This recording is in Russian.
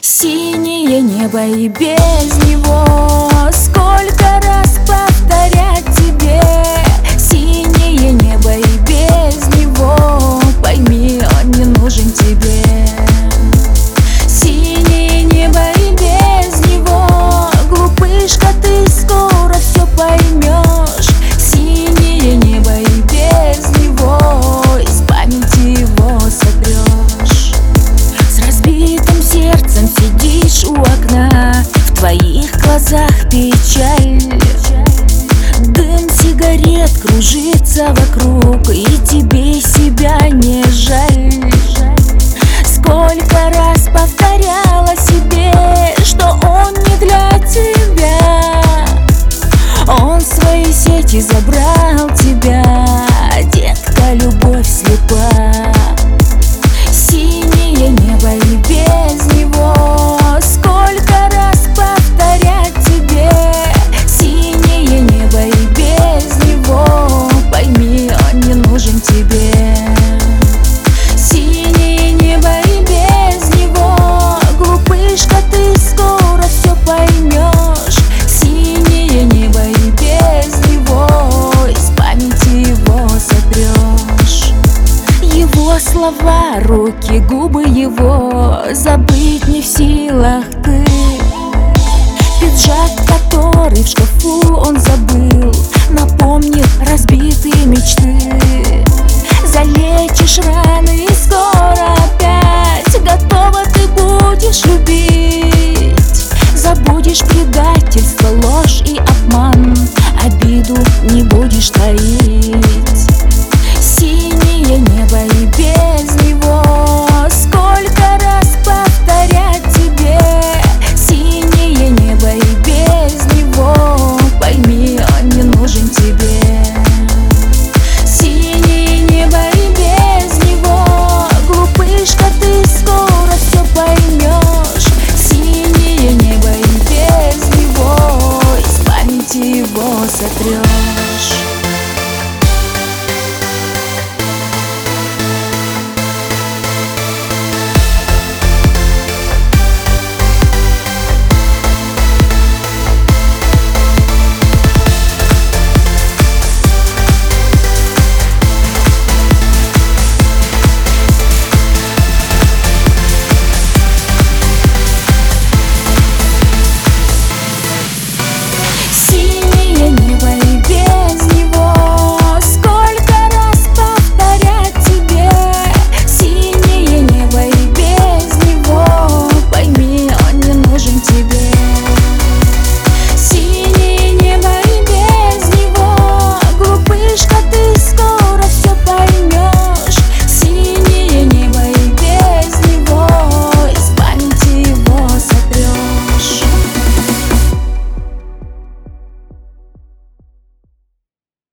Синее небо и без него. Сколько раз повторять тебе? Синее небо и без него. Пойми, он не нужен тебе. Синее небо и без него. Глупышка, ты скоро все поймешь. Синее небо и без него. Из памяти его сотрешь. С разбитым сердцем сидишь у окна, в твоих глазах печаль. Дым сигарет кружится вокруг, и тебе себя не жаль. Сколько раз повторяла себе, что он не для тебя. Он в свои сети забрал тебя, детка, любовь слепа. Синее небо и без него. Сколько раз повторять тебе? Синее небо и без него. Пойми, он не нужен тебе. Синее небо и без него. Глупышка, ты скоро все поймешь. Синее небо и без него. Из памяти его сотрешь. Его слова, руки, губы его забыть не в силах ты. Пиджак, который в шкафу он забыл, напомнит разбитые мечты. Залечишь раны